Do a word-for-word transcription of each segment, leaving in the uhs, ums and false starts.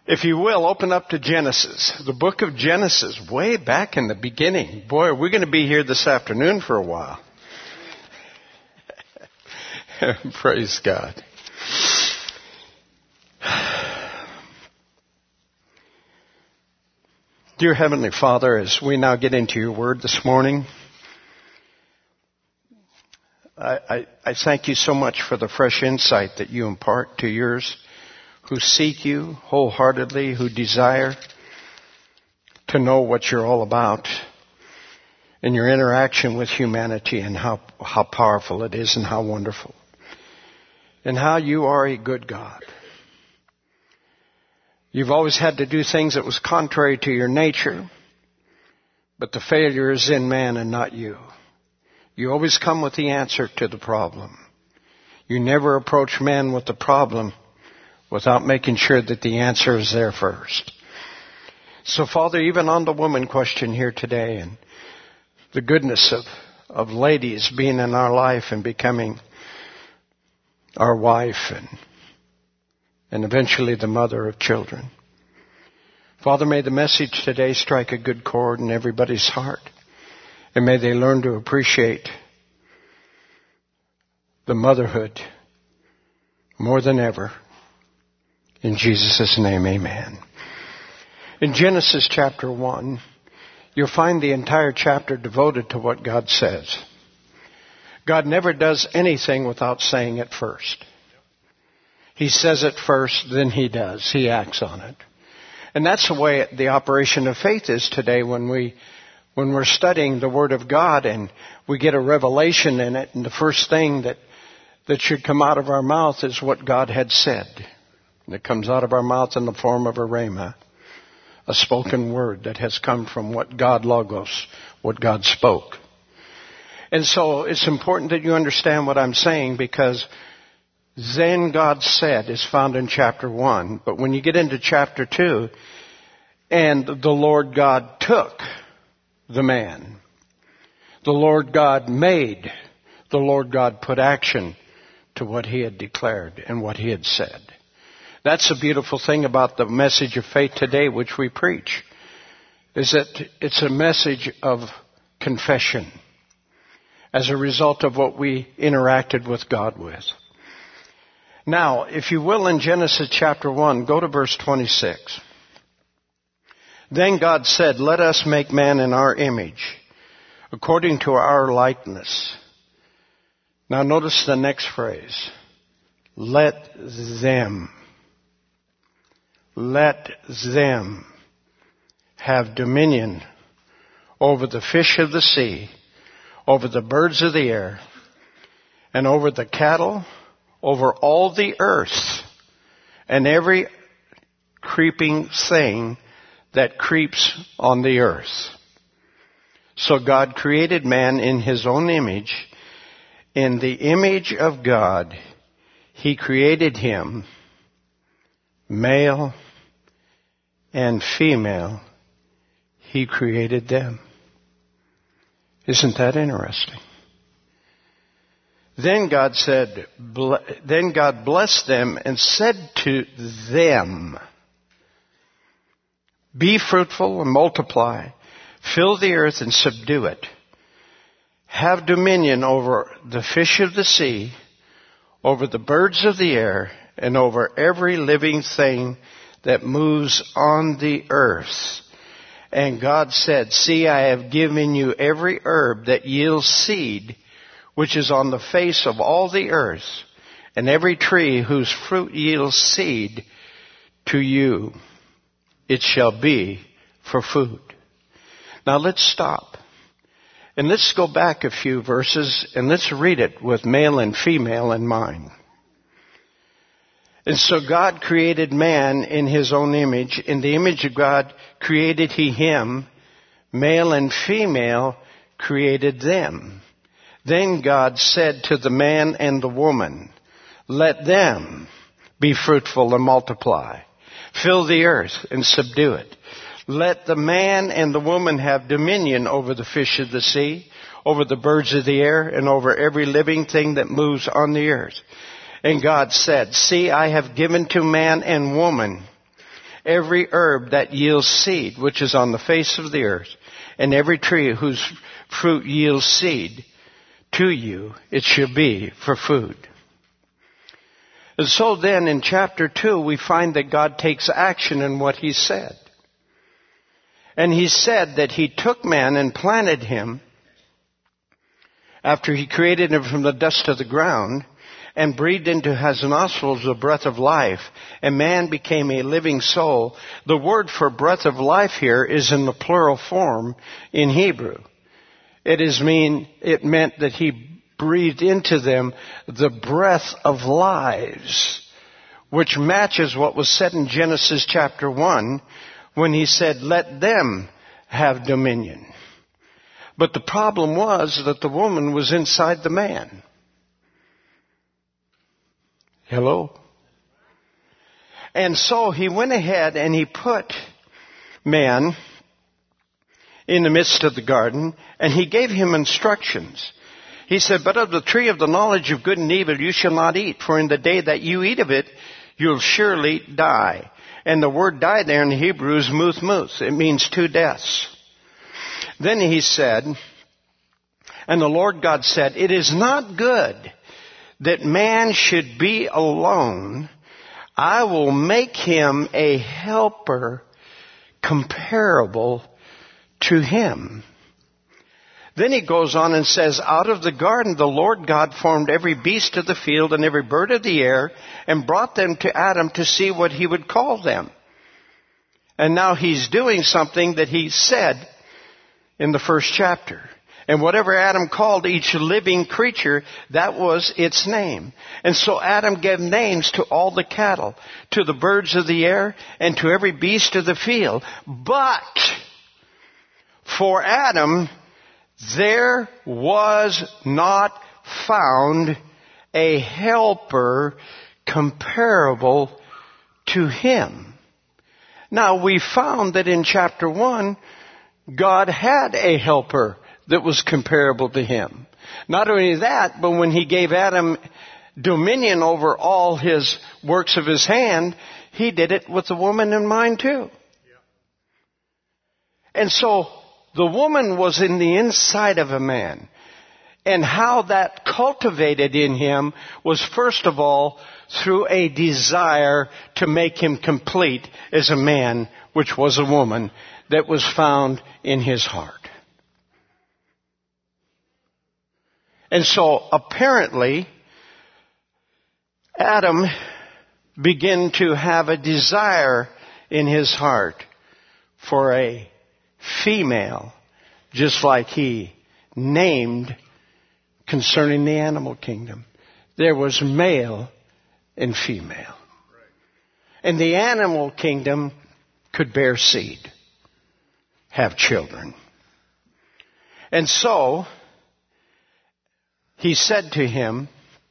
If you will, open up to Genesis, the book of Genesis, way back in the beginning. Boy, we're going to be here this afternoon for a while. Praise God. Dear Heavenly Father, as we now get into your word this morning, I, I, I thank you so much for the fresh insight that you impart to yours who seek you wholeheartedly, who desire to know what you're all about in your interaction with humanity and how, how powerful it is and how wonderful. And how you are a good God. You've always had to do things that was contrary to your nature, but the failure is in man and not you. You always come with the answer to the problem. You never approach man with the problem without making sure that the answer is there first. So, Father, even on the woman question here today and the goodness of, of ladies being in our life and becoming our wife and, and eventually the mother of children. Father, may the message today strike a good chord in everybody's heart. And may they learn to appreciate the motherhood more than ever. In Jesus' name, amen. In Genesis chapter one, you'll find the entire chapter devoted to what God says. God never does anything without saying it first. He says it first, then he does. He acts on it. And that's the way the operation of faith is today when we, when we're studying the Word of God and we get a revelation in it, and the first thing that, that should come out of our mouth is what God had said. And it comes out of our mouth in the form of a rhema, a spoken word that has come from what God logos, what God spoke. And so it's important that you understand what I'm saying, because then God said is found in chapter one. But when you get into chapter two, and the Lord God took the man, the Lord God made, the Lord God put action to what he had declared and what he had said. That's the beautiful thing about the message of faith today, which we preach, is that it's a message of confession as a result of what we interacted with God with. Now, if you will, in Genesis chapter one, go to verse twenty-six. Then God said, let us make man in our image, according to our likeness. Now notice the next phrase. Let them. Let them have dominion over the fish of the sea, over the birds of the air, and over the cattle, over all the earth, and every creeping thing that creeps on the earth. So God created man in his own image. In the image of God, he created him, male and female, he created them. Isn't that interesting? Then God said, then God blessed them and said to them, be fruitful and multiply, fill the earth and subdue it. Have dominion over the fish of the sea, over the birds of the air, and over every living thing that moves on the earth. And God said, see, I have given you every herb that yields seed, which is on the face of all the earth, and every tree whose fruit yields seed, to you it shall be for food. Now let's stop. And let's go back a few verses and let's read it with male and female in mind. And so God created man in his own image. In the image of God created he him. Male and female created them. Then God said to the man and the woman, let them be fruitful and multiply. Fill the earth and subdue it. Let the man and the woman have dominion over the fish of the sea, over the birds of the air, and over every living thing that moves on the earth. And God said, see, I have given to man and woman every herb that yields seed, which is on the face of the earth, and every tree whose fruit yields seed, to you it shall be for food. And so then in chapter two, we find that God takes action in what he said. And he said that he took man and planted him after he created him from the dust of the ground and breathed into his nostrils the breath of life, and man became a living soul. The word for breath of life here is in the plural form in Hebrew. It is mean, it meant that he breathed into them the breath of lives, which matches what was said in Genesis chapter one when he said, let them have dominion. But the problem was that the woman was inside the man. Hello? And so he went ahead and he put man in the midst of the garden, and he gave him instructions. He said, but of the tree of the knowledge of good and evil you shall not eat, for in the day that you eat of it, you'll surely die. And the word die there in Hebrew is muth muth. It means two deaths. Then he said, and the Lord God said, it is not good that man should be alone. I will make him a helper comparable to him. Then he goes on and says, out of the garden the Lord God formed every beast of the field and every bird of the air and brought them to Adam to see what he would call them. And now he's doing something that he said in the first chapter. And whatever Adam called each living creature, that was its name. And so Adam gave names to all the cattle, to the birds of the air, and to every beast of the field. But for Adam, there was not found a helper comparable to him. Now, we found that in chapter one, God had a helper that was comparable to him. Not only that, but when he gave Adam dominion over all his works of his hand, he did it with the woman in mind too. And so the woman was in the inside of a man. And how that cultivated in him was first of all through a desire to make him complete as a man, which was a woman, that was found in his heart. And so apparently Adam began to have a desire in his heart for a female, just like he named concerning the animal kingdom. There was male and female. And the animal kingdom could bear seed, have children. And so he said to him,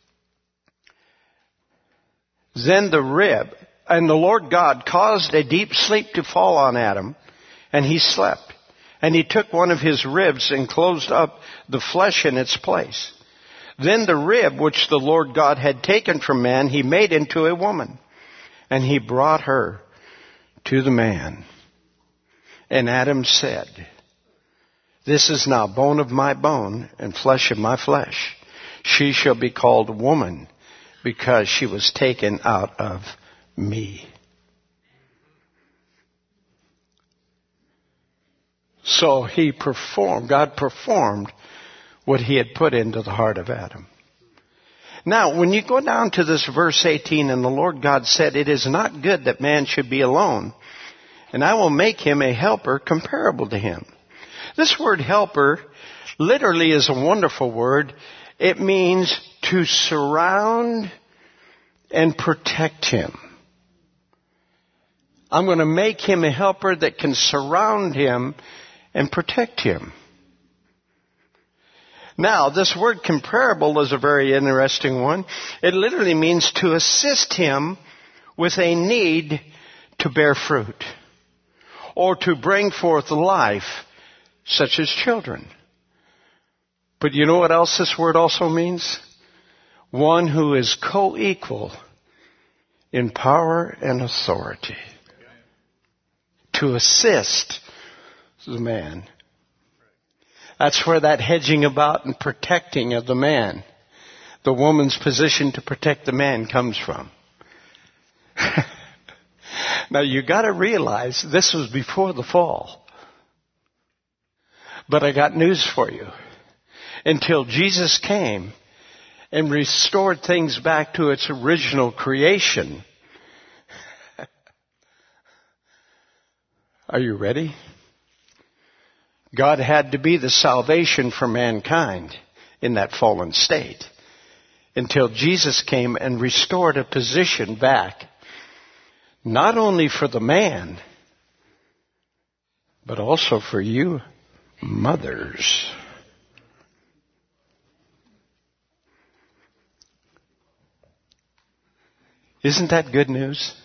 then the rib, and the Lord God caused a deep sleep to fall on Adam, and he slept. And he took one of his ribs and closed up the flesh in its place. Then the rib which the Lord God had taken from man, he made into a woman. And he brought her to the man. And Adam said, this is now bone of my bone and flesh of my flesh. She shall be called woman because she was taken out of me. So he performed, God performed what he had put into the heart of Adam. Now, when you go down to this verse eighteen, and the Lord God said, it is not good that man should be alone, and I will make him a helper comparable to him. This word helper literally is a wonderful word. It means to surround and protect him. I'm going to make him a helper that can surround him and protect him. Now, this word comparable is a very interesting one. It literally means to assist him with a need to bear fruit or to bring forth life, such as children. But you know what else this word also means? One who is co-equal in power and authority. to assist the man. That's where that hedging about and protecting of the man, the woman's position to protect the man, comes from. Now you got to realize this was before the fall. But I got news for you. Until Jesus came and restored things back to its original creation. Are you ready? God had to be the salvation for mankind in that fallen state until Jesus came and restored a position back, not only for the man, but also for you mothers. Isn't that good news?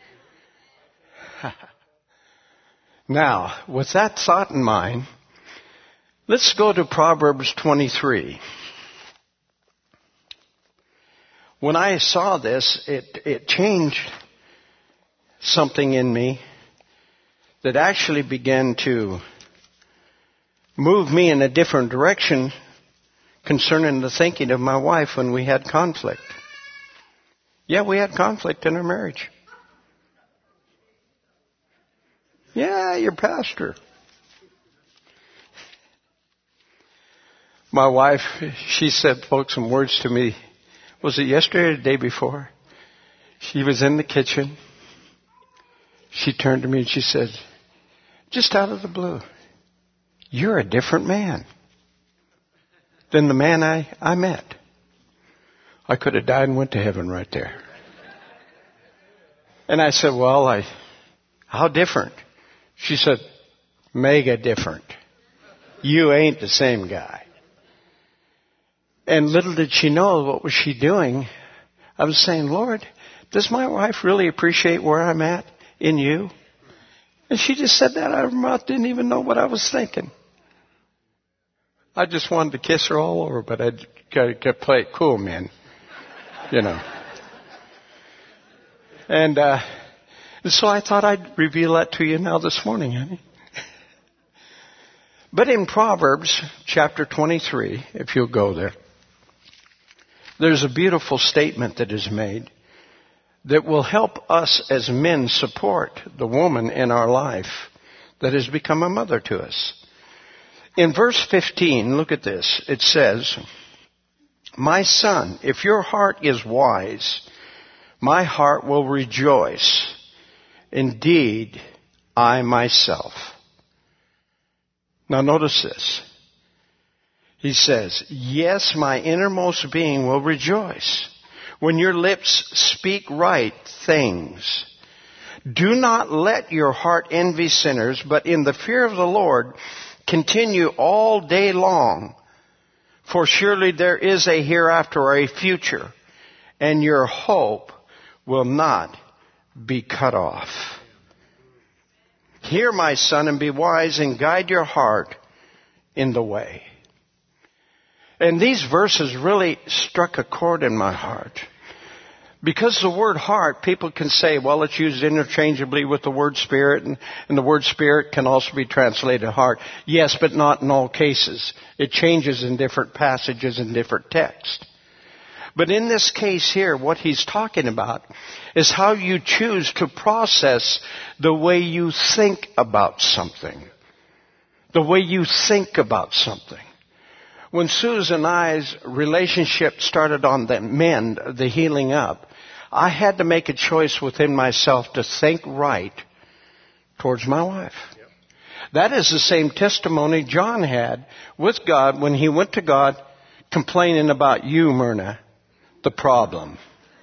Now, with that thought in mind, let's go to Proverbs twenty-three. When I saw this, it, it changed something in me that actually began to move me in a different direction concerning the thinking of my wife when we had conflict. Yeah, we had conflict in our marriage. Yeah, your pastor. My wife, she said, spoke some words to me. Was it yesterday or the day before? She was in the kitchen. She turned to me and she said, just out of the blue, you're a different man than the man I, I met. I could have died and went to heaven right there. And I said, well, I, how different? She said, mega different. You ain't the same guy. And little did she know what was she doing. I was saying, Lord, does my wife really appreciate where I'm at in you? And she just said that out of her mouth, didn't even know what I was thinking. I just wanted to kiss her all over, but I could play it cool, man. You know. And, uh, and so I thought I'd reveal that to you now this morning, honey. But in Proverbs chapter twenty-three, if you'll go there, there's a beautiful statement that is made that will help us as men support the woman in our life that has become a mother to us. In verse fifteen, look at this. It says, my son, if your heart is wise, my heart will rejoice. Indeed, I myself. Now notice this. He says, yes, my innermost being will rejoice when your lips speak right things. Do not let your heart envy sinners, but in the fear of the Lord continue all day long. For surely there is a hereafter or a future, and your hope will not be cut off. Hear, my son, and be wise, and guide your heart in the way. And these verses really struck a chord in my heart. Because the word heart, people can say, well, it's used interchangeably with the word spirit, and, and the word spirit can also be translated heart. Yes, but not in all cases. It changes in different passages and different texts. But in this case here, what he's talking about is how you choose to process the way you think about something. The way you think about something. When Susan and I's relationship started on the mend, the healing up, I had to make a choice within myself to think right towards my wife. Yep. That is the same testimony John had with God when he went to God complaining about you, Myrna, the problem.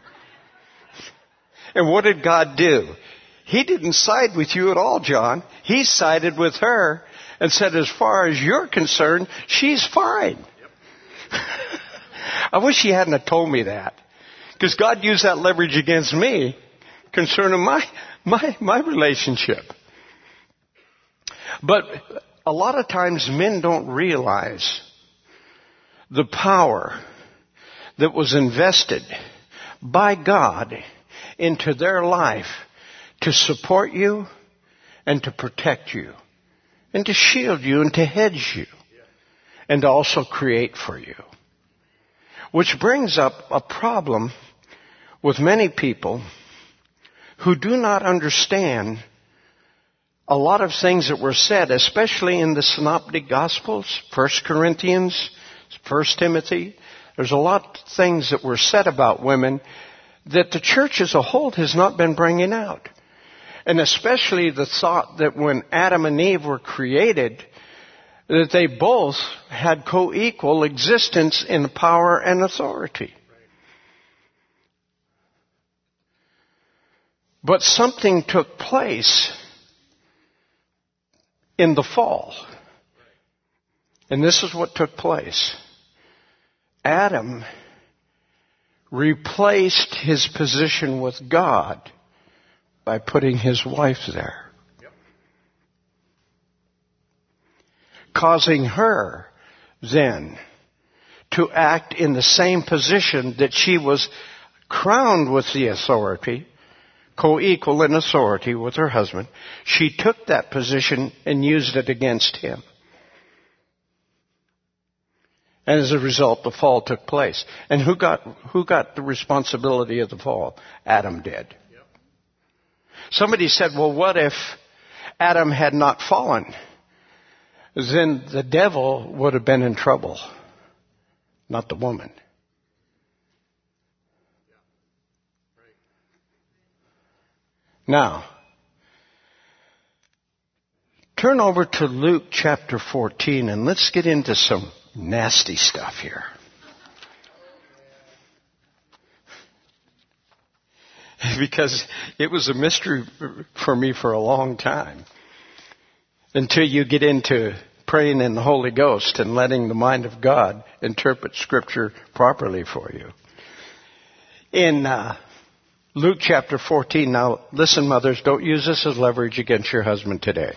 And what did God do? He didn't side with you at all, John. He sided with her and said, as far as you're concerned, she's fine. Yep. I wish he hadn't have told me that. Because God used that leverage against me concerning my, my, my relationship. But a lot of times men don't realize the power that was invested by God into their life to support you and to protect you and to shield you and to hedge you and to also create for you. Which brings up a problem with many people who do not understand a lot of things that were said, especially in the Synoptic Gospels, First Corinthians, First Timothy. There's a lot of things that were said about women that the church as a whole has not been bringing out. And especially the thought that when Adam and Eve were created, that they both had co-equal existence in power and authority. But something took place in the fall. And this is what took place. Adam replaced his position with God by putting his wife there. Yep. Causing her then to act in the same position that she was crowned with the authority, co-equal in authority with her husband. She took that position and used it against him. And as a result, the fall took place. And who got, who got the responsibility of the fall? Adam did. Yep. Somebody said, well, what if Adam had not fallen? Then the devil would have been in trouble, not the woman. Now, turn over to Luke chapter fourteen and let's get into some nasty stuff here. Because it was a mystery for me for a long time. Until you get into praying in the Holy Ghost and letting the mind of God interpret Scripture properly for you. In uh, Luke chapter fourteen, now listen, mothers, don't use this as leverage against your husband today.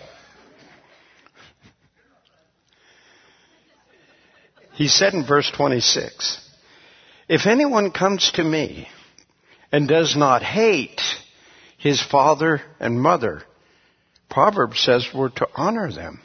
He said in verse twenty-six, if anyone comes to me and does not hate his father and mother, Proverbs says we're to honor them.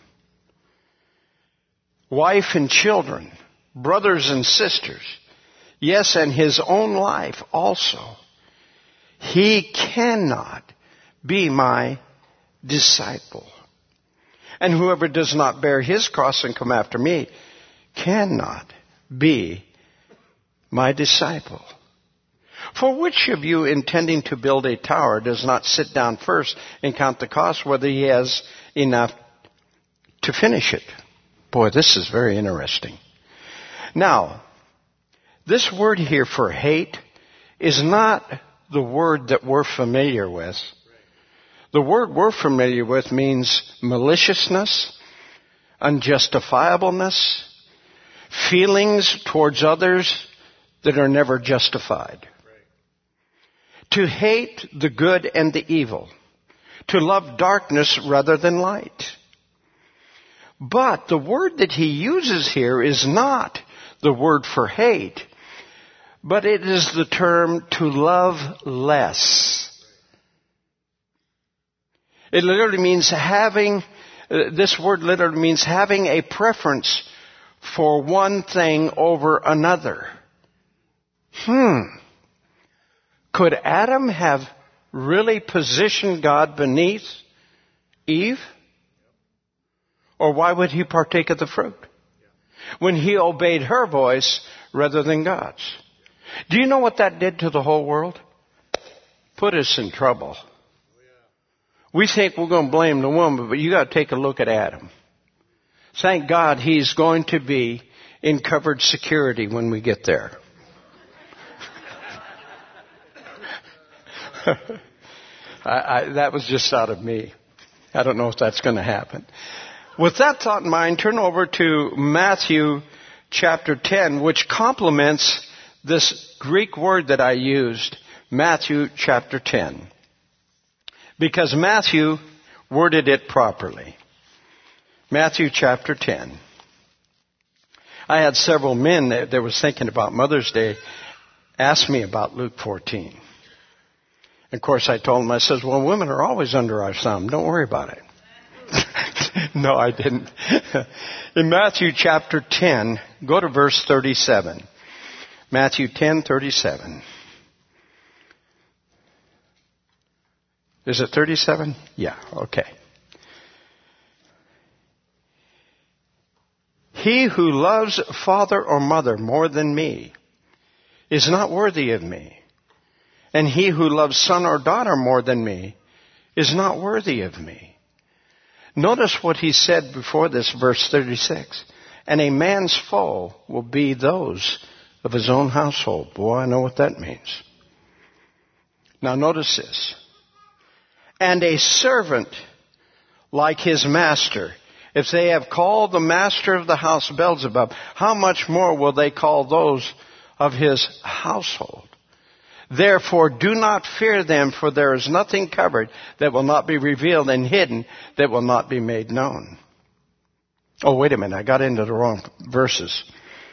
Wife and children, brothers and sisters, yes, and his own life also. He cannot be my disciple. And whoever does not bear his cross and come after me cannot be my disciple. For which of you intending to build a tower does not sit down first and count the cost whether he has enough to finish it? Boy, this is very interesting. Now, this word here for hate is not the word that we're familiar with. The word we're familiar with means maliciousness, unjustifiableness, feelings towards others that are never justified. To hate the good and the evil. To love darkness rather than light. But the word that he uses here is not the word for hate, but it is the term to love less. It literally means having, uh, this word literally means having a preference for one thing over another. Hmm. Could Adam have really positioned God beneath Eve? Or why would he partake of the fruit? When he obeyed her voice rather than God's. Do you know what that did to the whole world? Put us in trouble. We think we're going to blame the woman, but you got to take a look at Adam. Thank God he's going to be in covered security when we get there. I, I, that was just out of me. I don't know if that's going to happen. With that thought in mind, turn over to Matthew chapter ten, which complements this Greek word that I used, Matthew chapter ten. Because Matthew worded it properly. Matthew chapter ten. I had several men that, that was thinking about Mother's Day ask me about Luke fourteen. Of course, I told them, I says, well, women are always under our thumb. Don't worry about it. No, I didn't. In Matthew chapter ten, go to verse thirty-seven. Matthew ten, thirty-seven. Is it thirty-seven? Yeah, okay. He who loves father or mother more than me is not worthy of me. And he who loves son or daughter more than me is not worthy of me. Notice what he said before this, verse thirty-six. And a man's foe will be those of his own household. Boy, I know what that means. Now notice this. And a servant like his master. If they have called the master of the house Beelzebub, how much more will they call those of his household? Therefore, do not fear them, for there is nothing covered that will not be revealed, and hidden that will not be made known. Oh, wait a minute. I got into the wrong verses.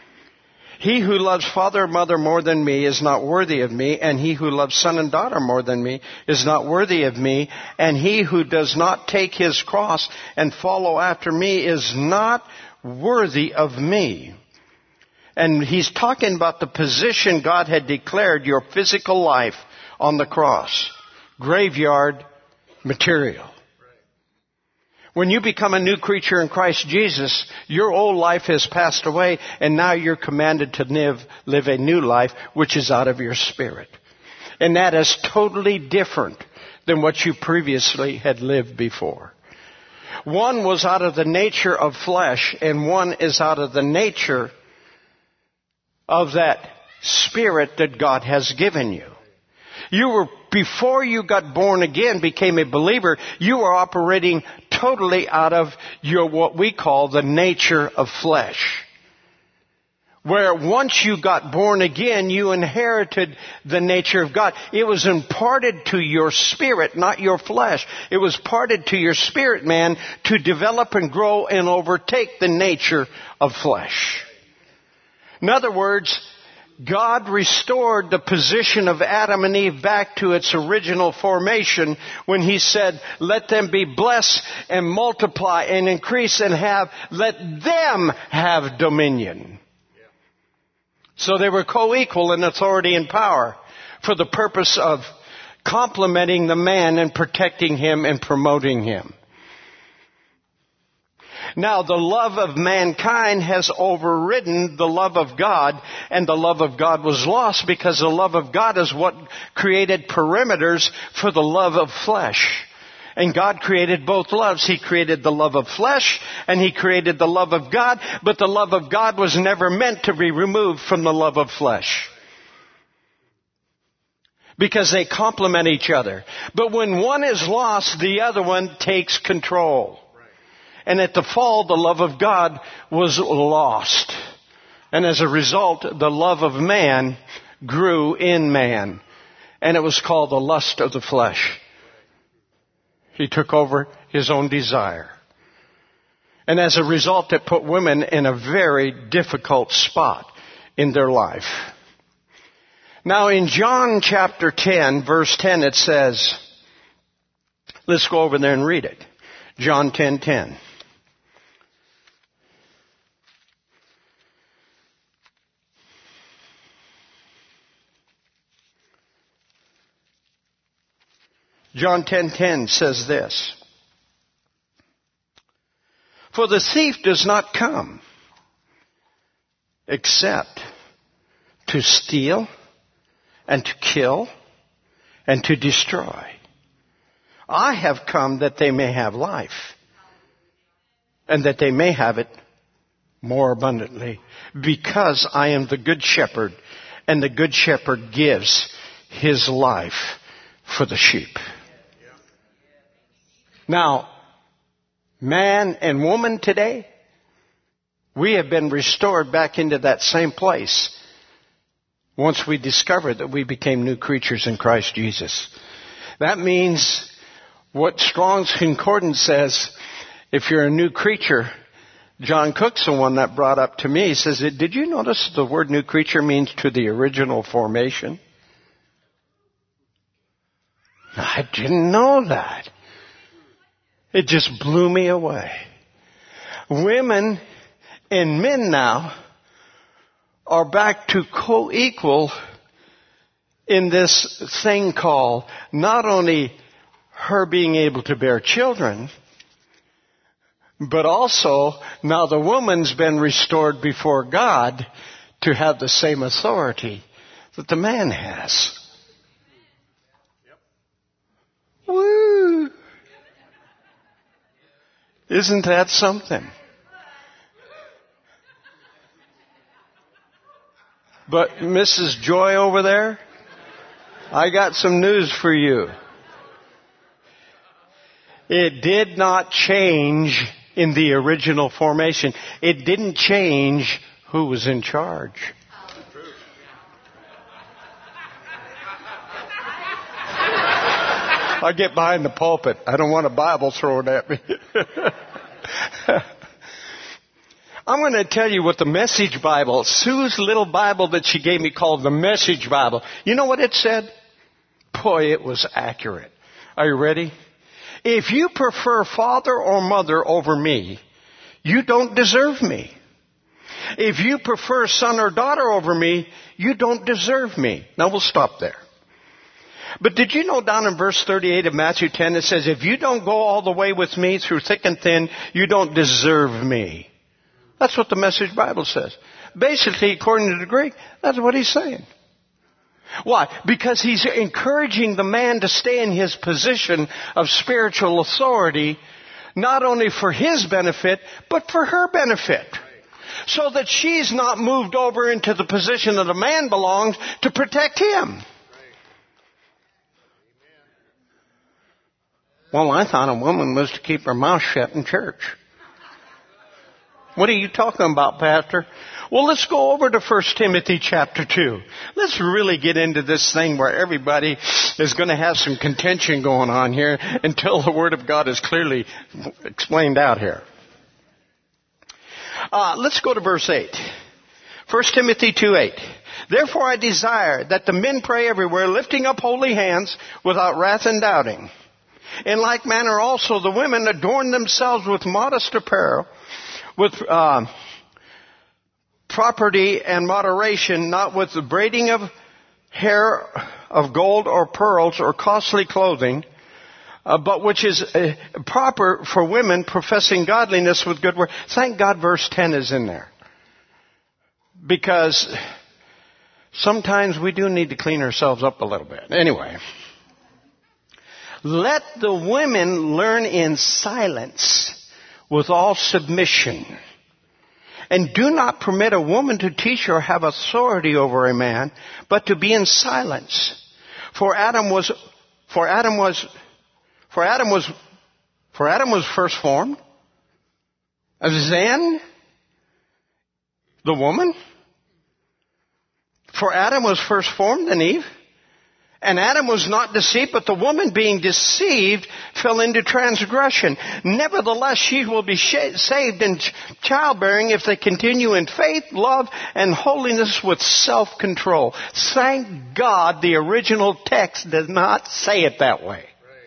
He who loves father or mother more than me is not worthy of me, and he who loves son and daughter more than me is not worthy of me, and he who does not take his cross and follow after me is not worthy of me. And he's talking about the position God had declared your physical life on the cross. Graveyard material. When you become a new creature in Christ Jesus, your old life has passed away, and now you're commanded to live, live a new life, which is out of your spirit. And that is totally different than what you previously had lived before. One was out of the nature of flesh, and one is out of the nature of that spirit that God has given you. You were, before you got born again, became a believer, you were operating totally out of your, what we call the nature of flesh. Where once you got born again, you inherited the nature of God. It was imparted to your spirit, not your flesh. It was imparted to your spirit, man, to develop and grow and overtake the nature of flesh. In other words, God restored the position of Adam and Eve back to its original formation when He said, let them be blessed and multiply and increase and have, let them have dominion. Yeah. So they were co-equal in authority and power for the purpose of complementing the man and protecting him and promoting him. Now, the love of mankind has overridden the love of God, and the love of God was lost because the love of God is what created perimeters for the love of flesh. And God created both loves. He created the love of flesh, and He created the love of God, but the love of God was never meant to be removed from the love of flesh. Because they complement each other. But when one is lost, the other one takes control. And at the fall, the love of God was lost. And as a result, the love of man grew in man. And it was called the lust of the flesh. He took over his own desire. And as a result, it put women in a very difficult spot in their life. Now in John chapter ten, verse ten, it says, let's go over there and read it. John ten ten. John ten ten says this. For the thief does not come except to steal and to kill and to destroy. I have come that they may have life, and that they may have it more abundantly, because I am the good shepherd, and the good shepherd gives his life for the sheep. Now, man and woman today, we have been restored back into that same place once we discovered that we became new creatures in Christ Jesus. That means what Strong's Concordance says, if you're a new creature, John Cook's the one that brought up to me, he says, did you notice the word new creature means to the original formation? I didn't know that. It just blew me away. Women and men now are back to co-equal in this thing called not only her being able to bear children, but also now the woman's been restored before God to have the same authority that the man has. Yep. Woo! Isn't that something? But Missus Joy over there, I got some news for you. It did not change in the original formation. It didn't change who was in charge. I get behind the pulpit. I don't want a Bible thrown at me. I'm going to tell you what the Message Bible, Sue's little Bible that she gave me called the Message Bible. You know what it said? Boy, it was accurate. Are you ready? If you prefer father or mother over me, you don't deserve me. If you prefer son or daughter over me, you don't deserve me. Now we'll stop there. But did you know down in verse thirty-eight of Matthew ten, it says, if you don't go all the way with me through thick and thin, you don't deserve me. That's what the Message Bible says. Basically, according to the Greek, that's what he's saying. Why? Because he's encouraging the man to stay in his position of spiritual authority, not only for his benefit, but for her benefit. So that she's not moved over into the position that a man belongs to protect him. Well, I thought a woman was to keep her mouth shut in church. What are you talking about, Pastor? Well, let's go over to First Timothy chapter two. Let's really get into this thing where everybody is going to have some contention going on here until the Word of God is clearly explained out here. Uh, let's go to verse eight. First Timothy two eight. Therefore I desire that the men pray everywhere, lifting up holy hands without wrath and doubting. In like manner also the women adorn themselves with modest apparel, with uh, property and moderation, not with the braiding of hair of gold or pearls or costly clothing, uh, but which is uh, proper for women professing godliness with good work. Thank God verse ten is in there. Because sometimes we do need to clean ourselves up a little bit. Anyway. Let the women learn in silence with all submission. And do not permit a woman to teach or have authority over a man, but to be in silence. For Adam was, for Adam was, for Adam was, for Adam was first formed. Then the woman. For Adam was first formed, then Eve. And Adam was not deceived, but the woman being deceived fell into transgression. Nevertheless, she will be saved in childbearing if they continue in faith, love, and holiness with self-control. Thank God the original text does not say it that way.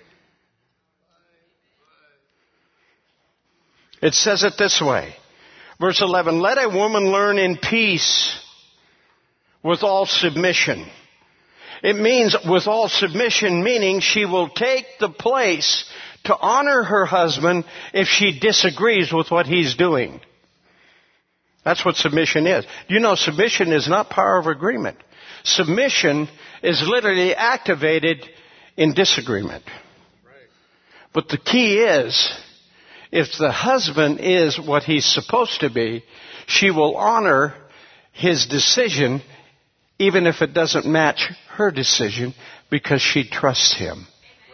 It says it this way. Verse eleven, let a woman learn in peace with all submission. It means with all submission, meaning she will take the place to honor her husband if she disagrees with what he's doing. That's what submission is. You know, submission is not power of agreement. Submission is literally activated in disagreement. But the key is, if the husband is what he's supposed to be, she will honor his decision even if it doesn't match her decision, because she trusts him.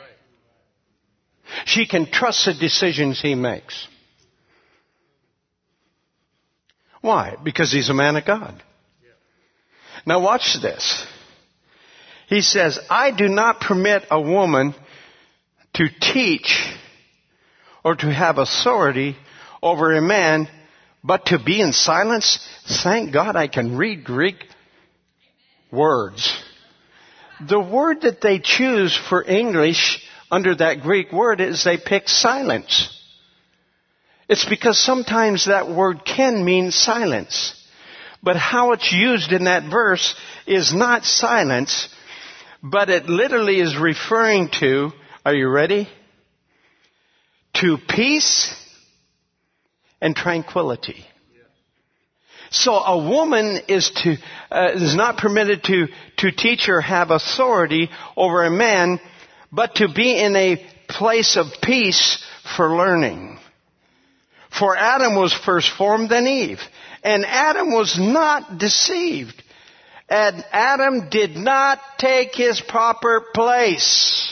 She can trust the decisions he makes. Why? Because he's a man of God. Now watch this. He says, I do not permit a woman to teach or to have authority over a man, but to be in silence. Thank God I can read Greek words. The word that they choose for English under that Greek word is they pick silence. It's because sometimes that word can mean silence. But how it's used in that verse is not silence, but it literally is referring to, are you ready? To peace and tranquility. So a woman is to uh, is not permitted to to teach or have authority over a man, but to be in a place of peace for learning. For Adam was first formed, then Eve, and Adam was not deceived, and Adam did not take his proper place.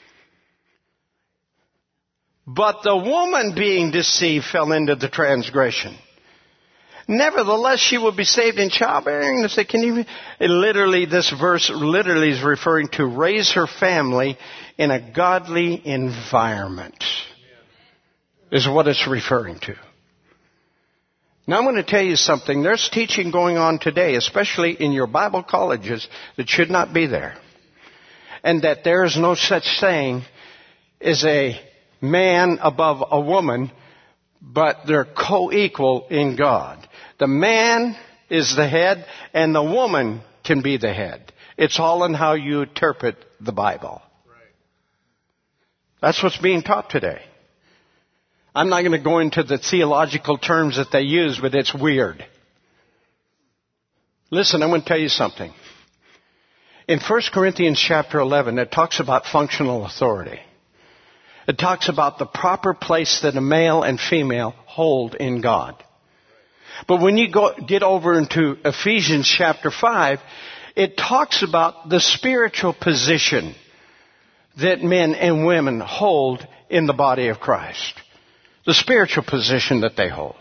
But the woman, being deceived, fell into the transgression. Nevertheless, she will be saved in childbearing. Say, can you? It literally, this verse literally is referring to raise her family in a godly environment. Is what it's referring to. Now I'm going to tell you something. There's teaching going on today, especially in your Bible colleges, that should not be there. And that there is no such thing as a man above a woman, but they're co-equal in God. The man is the head, and the woman can be the head. It's all in how you interpret the Bible. That's what's being taught today. I'm not going to go into the theological terms that they use, but it's weird. Listen, I'm going to tell you something. In First Corinthians chapter eleven, it talks about functional authority. It talks about the proper place that a male and female hold in God. But when you go get over into Ephesians chapter five, it talks about the spiritual position that men and women hold in the body of Christ. The spiritual position that they hold.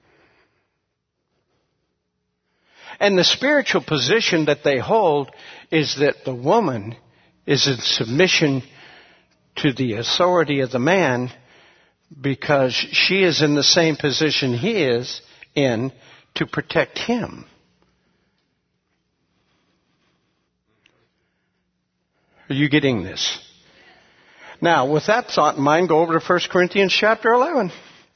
And the spiritual position that they hold is that the woman is in submission to the authority of the man because she is in the same position he is in to protect him. Are you getting this? Now, with that thought in mind, go over to First Corinthians chapter eleven.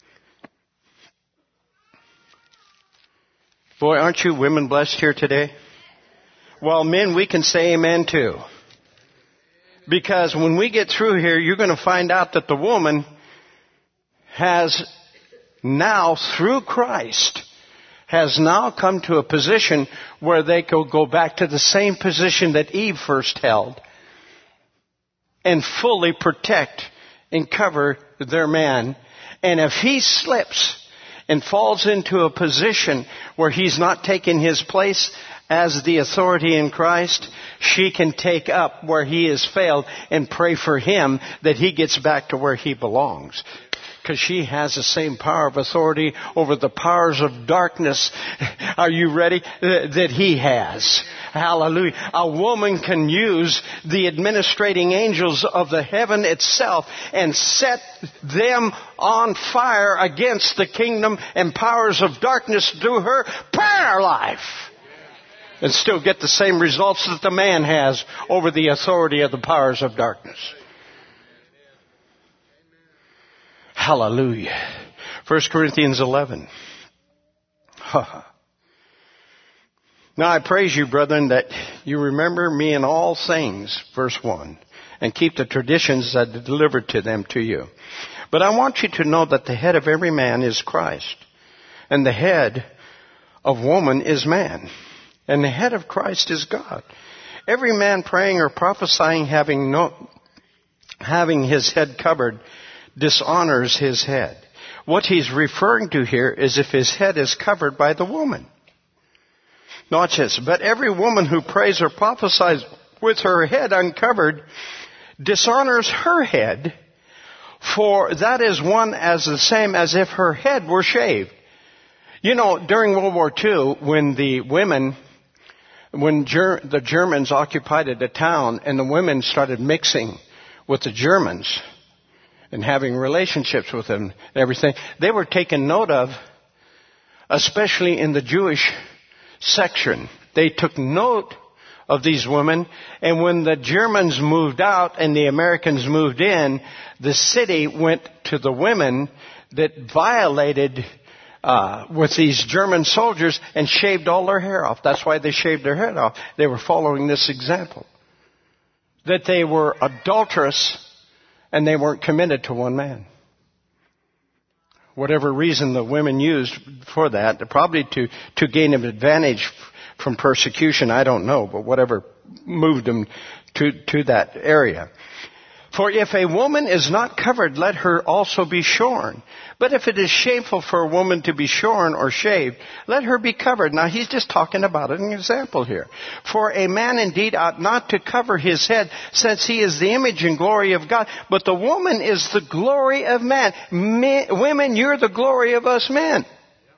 Boy, aren't you women blessed here today? Well, men, we can say amen too. Because when we get through here, you're going to find out that the woman has now, through Christ, has now come to a position where they could go back to the same position that Eve first held and fully protect and cover their man. And if he slips and falls into a position where he's not taking his place as the authority in Christ, she can take up where he has failed and pray for him that he gets back to where he belongs. Because she has the same power of authority over the powers of darkness. Are you ready? That he has. Hallelujah. A woman can use the administrating angels of the heaven itself and set them on fire against the kingdom and powers of darkness through her prayer life. And still get the same results that the man has over the authority of the powers of darkness. Hallelujah. First Corinthians eleven. Now I praise you, brethren, that you remember me in all things, verse one, and keep the traditions that I delivered to them to you. But I want you to know that the head of every man is Christ, and the head of woman is man, and the head of Christ is God. Every man praying or prophesying having no, having his head covered dishonors his head. What he's referring to here is if his head is covered by the woman. Watch this. But every woman who prays or prophesies with her head uncovered dishonors her head, for that is one as the same as if her head were shaved. You know, during World War Two, when the women, when Ger- the Germans occupied a town and the women started mixing with the Germans and having relationships with them and everything, they were taken note of, especially in the Jewish section. They took note of these women. And when the Germans moved out and the Americans moved in, the city went to the women that violated uh, with these German soldiers and shaved all their hair off. That's why they shaved their head off. They were following this example. That they were adulterous and they weren't committed to one man. Whatever reason the women used for that, probably to, to gain an advantage from persecution, I don't know, but whatever moved them to, to that area. For if a woman is not covered, let her also be shorn. But if it is shameful for a woman to be shorn or shaved, let her be covered. Now he's just talking about an example here. For a man indeed ought not to cover his head, since he is the image and glory of God. But the woman is the glory of man. Men, women, you're the glory of us men.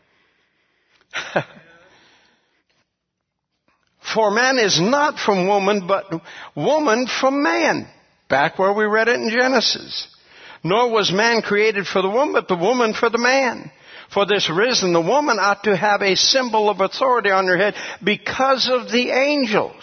For man is not from woman, but woman from man. Back where we read it in Genesis. Nor was man created for the woman, but the woman for the man. For this reason, the woman ought to have a symbol of authority on her head because of the angels.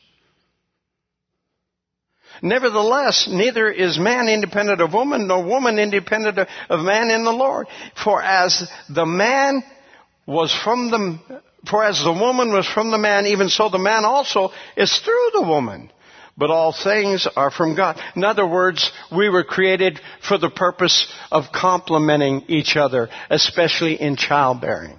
Nevertheless, neither is man independent of woman, nor woman independent of man in the Lord. For as the man was from the, for as the woman was from the man, even so the man also is through the woman. But all things are from God. In other words, we were created for the purpose of complementing each other, especially in childbearing.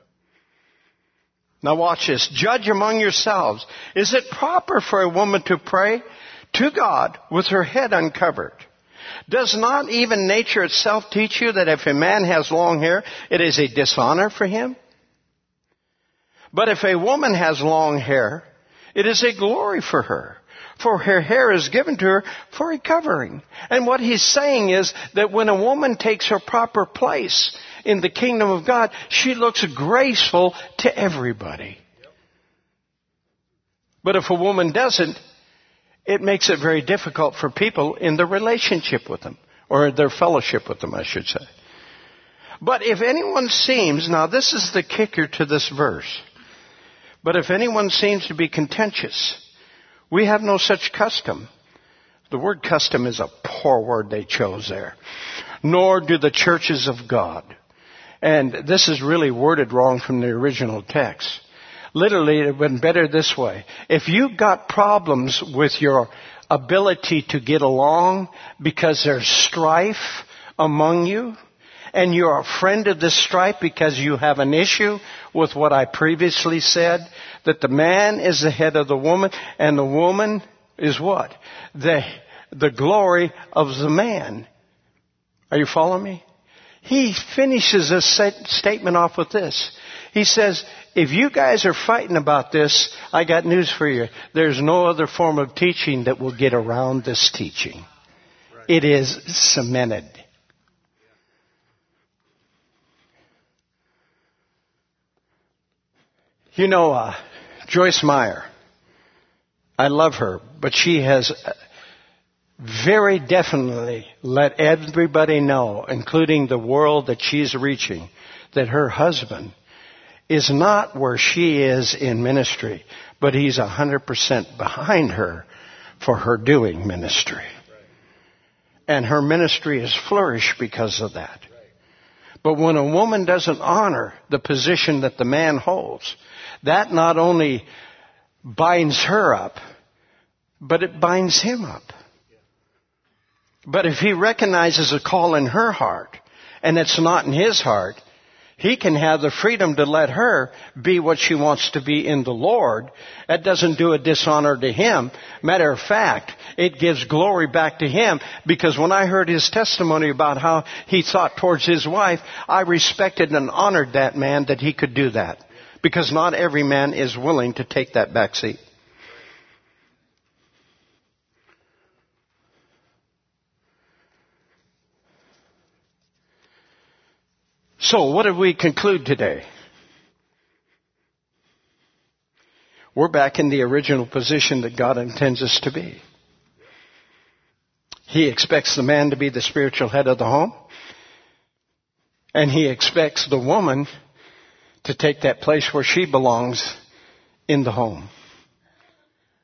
Now watch this. Judge among yourselves. Is it proper for a woman to pray to God with her head uncovered? Does not even nature itself teach you that if a man has long hair, it is a dishonor for him? But if a woman has long hair, it is a glory for her. For her hair is given to her for a covering. And what he's saying is that when a woman takes her proper place in the kingdom of God, she looks graceful to everybody. But if a woman doesn't, it makes it very difficult for people in their relationship with them, or their fellowship with them, I should say. But if anyone seems, now this is the kicker to this verse, but if anyone seems to be contentious, we have no such custom. The word custom is a poor word they chose there. Nor do the churches of God. And this is really worded wrong from the original text. Literally, it would have been better this way. If you've got problems with your ability to get along because there's strife among you, and you're a friend of this strife because you have an issue with what I previously said, that the man is the head of the woman, and the woman is what? The, the glory of the man. Are you following me? He finishes this statement off with this. He says, if you guys are fighting about this, I got news for you. There's no other form of teaching that will get around this teaching. It is cemented. You know, uh, Joyce Meyer, I love her, but she has very definitely let everybody know, including the world that she's reaching, that her husband is not where she is in ministry, but he's one hundred percent behind her for her doing ministry. And her ministry has flourished because of that. But when a woman doesn't honor the position that the man holds, that not only binds her up, but it binds him up. But if he recognizes a call in her heart, and it's not in his heart, he can have the freedom to let her be what she wants to be in the Lord. That doesn't do a dishonor to him. Matter of fact, it gives glory back to him, because when I heard his testimony about how he thought towards his wife, I respected and honored that man that he could do that. Because not every man is willing to take that back seat. So, what did we conclude today? We're back in the original position that God intends us to be. He expects the man to be the spiritual head of the home. And he expects the woman to take that place where she belongs in the home.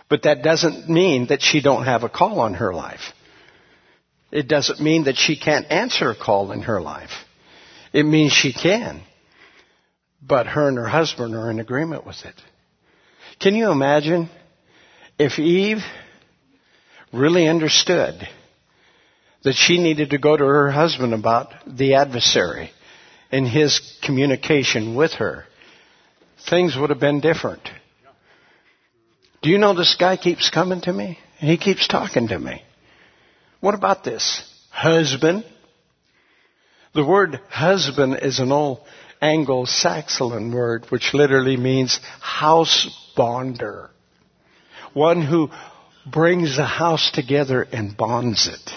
But that doesn't mean that she don't have a call on her life. It doesn't mean that she can't answer a call in her life. It means she can. But her and her husband are in agreement with it. Can you imagine if Eve really understood that she needed to go to her husband about the adversary and his communication with her? Things would have been different. Do you know this guy keeps coming to me? He keeps talking to me. What about this? Husband. The word husband is an old Anglo-Saxon word which literally means house bonder. One who brings a house together and bonds it.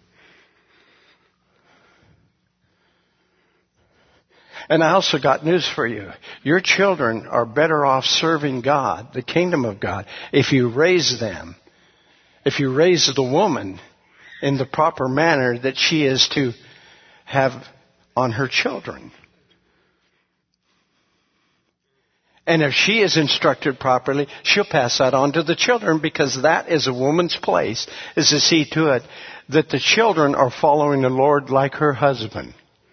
And I also got news for you. Your children are better off serving God, the kingdom of God, if you raise them, if you raise the woman in the proper manner that she is to have on her children. And if she is instructed properly, she'll pass that on to the children, because that is a woman's place, is to see to it that the children are following the Lord like her husband.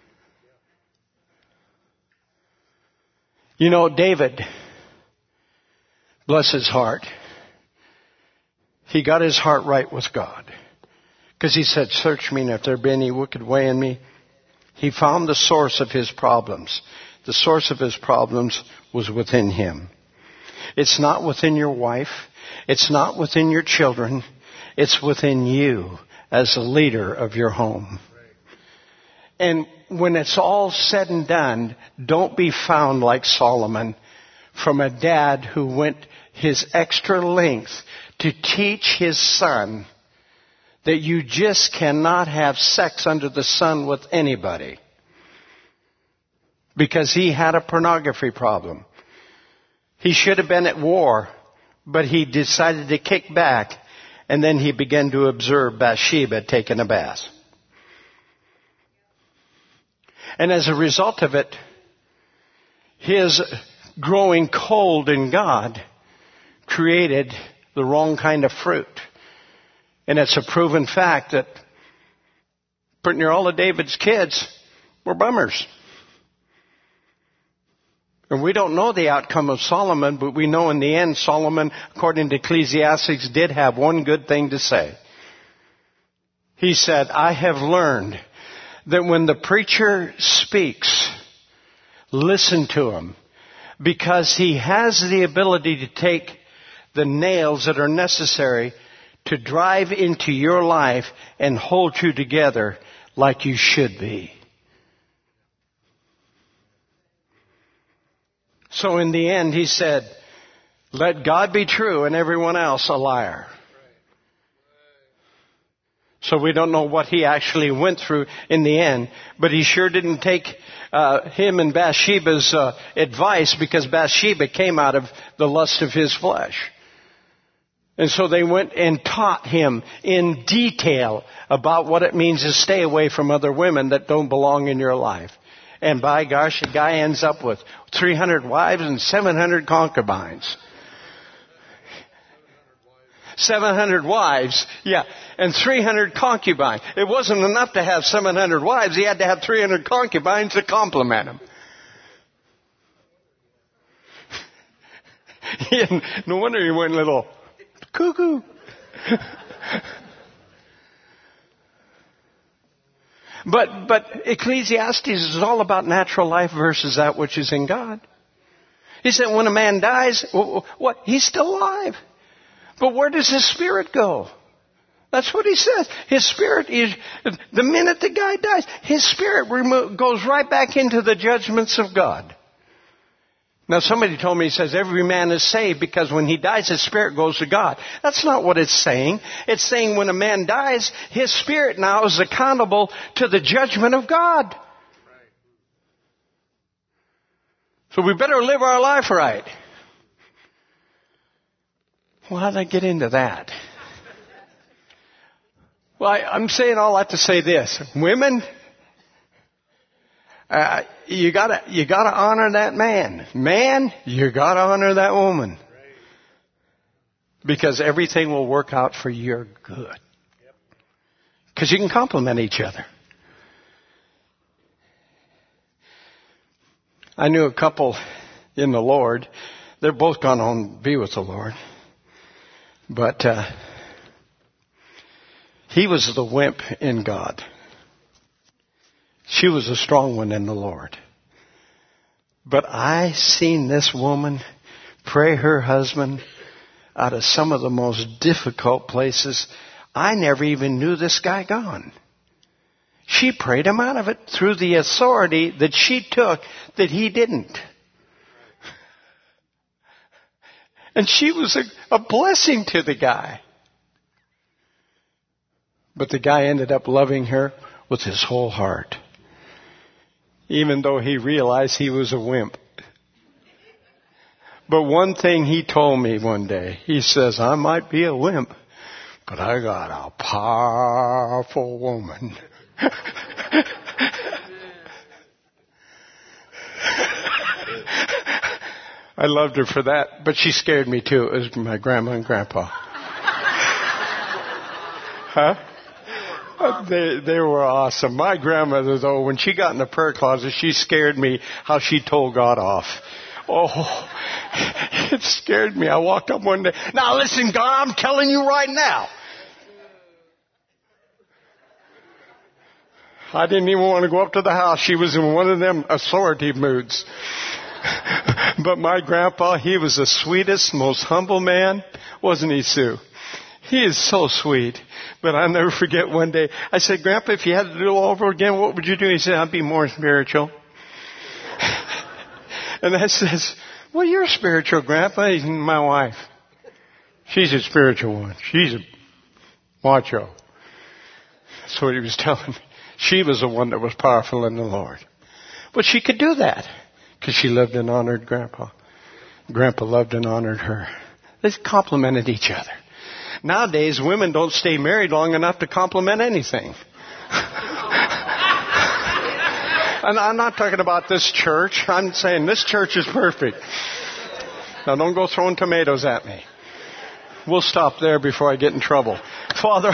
You know, David, bless his heart, he got his heart right with God. Because he said, search me, and if there be any wicked way in me. He found the source of his problems. The source of his problems was within him. It's not within your wife. It's not within your children. It's within you as the leader of your home. And when it's all said and done, don't be found like Solomon, from a dad who went his extra length to teach his son that you just cannot have sex under the sun with anybody. Because he had a pornography problem. He should have been at war, but he decided to kick back, and then he began to observe Bathsheba taking a bath. And as a result of it, his growing cold in God created the wrong kind of fruit. And it's a proven fact that pretty near all of David's kids were bummers. And we don't know the outcome of Solomon, but we know in the end Solomon, according to Ecclesiastes, did have one good thing to say. He said, I have learned that when the preacher speaks, listen to him, because he has the ability to take the nails that are necessary to drive into your life and hold you together like you should be. So in the end, he said, let God be true and everyone else a liar. So we don't know what he actually went through in the end, but he sure didn't take uh, him and Bathsheba's uh, advice, because Bathsheba came out of the lust of his flesh. And so they went and taught him in detail about what it means to stay away from other women that don't belong in your life. And by gosh, the guy ends up with three hundred wives and seven hundred concubines. seven hundred wives, yeah, and three hundred concubines. It wasn't enough to have seven hundred wives. He had to have three hundred concubines to complement him. No wonder he went a little cuckoo. But but Ecclesiastes is all about natural life versus that which is in God. He said when a man dies, what? He's still alive. But where does his spirit go? That's what he says. His spirit is, the minute the guy dies, his spirit remo- goes right back into the judgments of God. Now somebody told me, he says, every man is saved because when he dies, his spirit goes to God. That's not what it's saying. It's saying when a man dies, his spirit now is accountable to the judgment of God. So we better live our life right. Well, how did I get into that? Well, I, I'm saying all that to say this. Women, uh, you gotta, you gotta honor that man. Man, you gotta honor that woman. Because everything will work out for your good. Because you can complement each other. I knew a couple in the Lord. They're both gone on to be with the Lord. But uh, he was the wimp in God. She was a strong one in the Lord. But I seen this woman pray her husband out of some of the most difficult places. I never even knew this guy gone. She prayed him out of it through the authority that she took that he didn't. And she was a, a blessing to the guy. But the guy ended up loving her with his whole heart. Even though he realized he was a wimp. But one thing he told me one day, he says, I might be a wimp, but I got a powerful woman. I loved her for that, but she scared me too. It was my grandma and grandpa. Huh? They, they were awesome. My grandmother, though, when she got in the prayer closet, she scared me how she told God off. Oh, it scared me. I walked up one day. Now listen, God, I'm telling you right now. I didn't even want to go up to the house. She was in one of them authority moods. But my grandpa, he was the sweetest, most humble man. Wasn't he, Sue? He is so sweet. But I'll never forget one day, I said, Grandpa, if you had to do it all over again, what would you do? He said, I'd be more spiritual. And I says, well, you're spiritual, Grandpa. He's my wife. She's a spiritual one. She's a macho. That's what he was telling me. She was the one that was powerful in the Lord. But she could do that because she loved and honored Grandpa. Grandpa loved and honored her. They complimented each other. Nowadays, women don't stay married long enough to compliment anything. And I'm not talking about this church. I'm saying this church is perfect. Now, don't go throwing tomatoes at me. We'll stop there before I get in trouble. Father,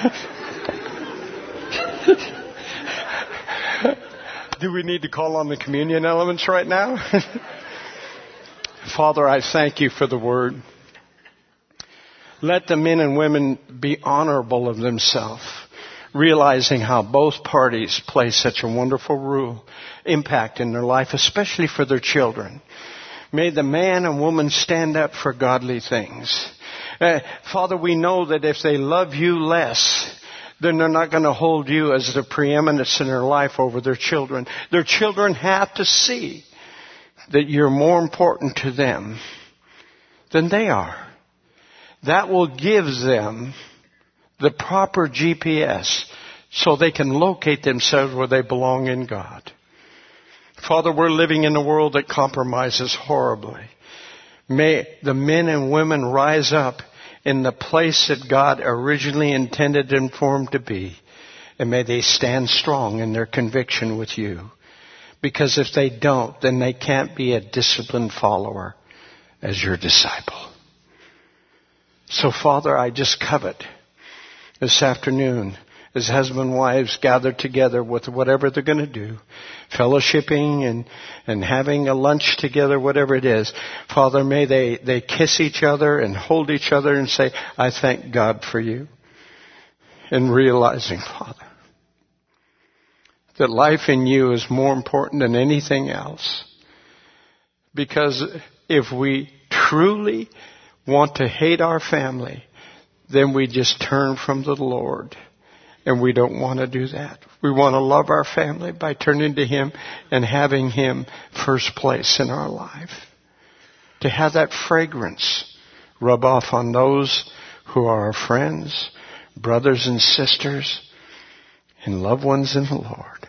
do we need to call on the communion elements right now? Father, I thank you for the word. Let the men and women be honorable of themselves, realizing how both parties play such a wonderful role, impact in their life, especially for their children. May the man and woman stand up for godly things. Uh, Father, we know that if they love you less, then they're not going to hold you as the preeminence in their life over their children. Their children have to see that you're more important to them than they are. That will give them the proper G P S so they can locate themselves where they belong in God. Father, we're living in a world that compromises horribly. May the men and women rise up in the place that God originally intended them for them to be. And may they stand strong in their conviction with you. Because if they don't, then they can't be a disciplined follower as your disciple. So, Father, I just covet this afternoon as husband and wives gather together with whatever they're going to do, fellowshipping and, and having a lunch together, whatever it is. Father, may they, they kiss each other and hold each other and say, I thank God for you. And realizing, Father, that life in you is more important than anything else. Because if we truly want to hate our family, then we just turn from the Lord. And we don't want to do that. We want to love our family by turning to Him and having Him first place in our life. To have that fragrance rub off on those who are our friends, brothers and sisters, and loved ones in the Lord.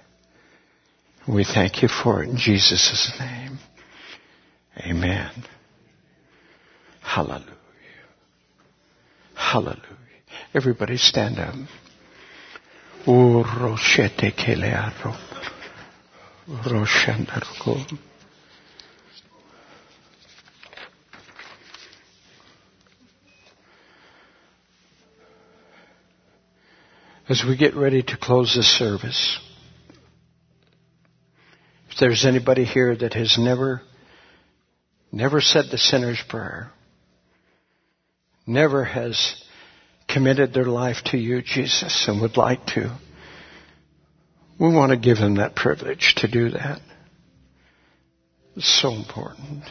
We thank you for it in Jesus' name. Amen. Hallelujah. Hallelujah. Everybody stand up. O roshete kelearo. Roshandarko. as we get ready to close this service, if there's anybody here that has never, never said the sinner's prayer, never has committed their life to you, Jesus, and would like to, we want to give them that privilege to do that. It's so important.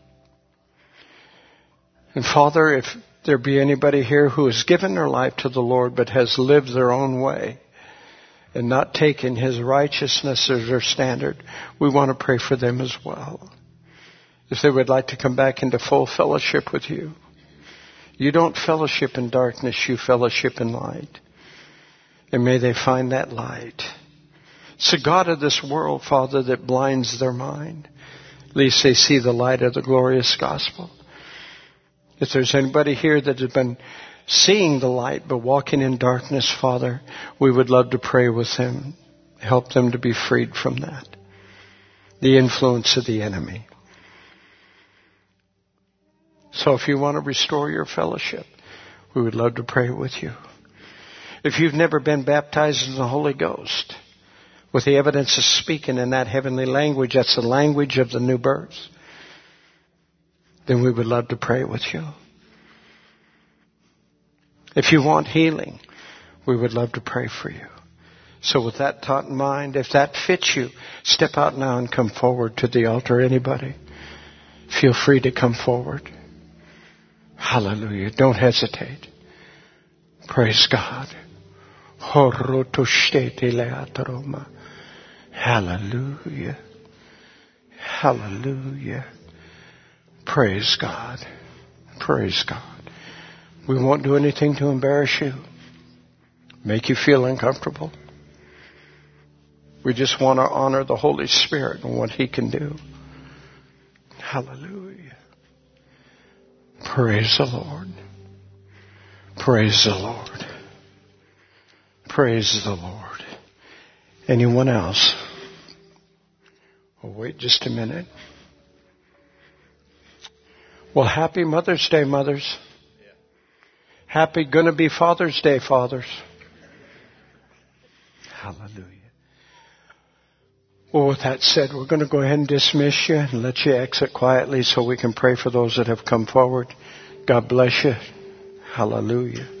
And Father, if there be anybody here who has given their life to the Lord but has lived their own way and not taken His righteousness as their standard, we want to pray for them as well. If they would like to come back into full fellowship with you. You don't fellowship in darkness, you fellowship in light. And may they find that light. It's the God of this world, Father, that blinds their mind. At least they see the light of the glorious gospel. If there's anybody here that has been seeing the light but walking in darkness, Father, we would love to pray with them. Help them to be freed from that. The influence of the enemy. So if you want to restore your fellowship, we would love to pray with you. If you've never been baptized in the Holy Ghost, with the evidence of speaking in that heavenly language, that's the language of the new birth, then we would love to pray with you. If you want healing, we would love to pray for you. So with that thought in mind, if that fits you, step out now and come forward to the altar. Anybody? Feel free to come forward. Hallelujah. Don't hesitate. Praise God. Hallelujah. Hallelujah. Praise God. Praise God. We won't do anything to embarrass you, make you feel uncomfortable. We just want to honor the Holy Spirit and what He can do. Hallelujah. Praise the Lord. Praise the Lord. Praise the Lord. Anyone else? Oh, wait just a minute. Well, happy Mother's Day, mothers. Happy gonna be Father's Day, fathers. Hallelujah. Well, with that said, we're going to go ahead and dismiss you and let you exit quietly so we can pray for those that have come forward. God bless you. Hallelujah.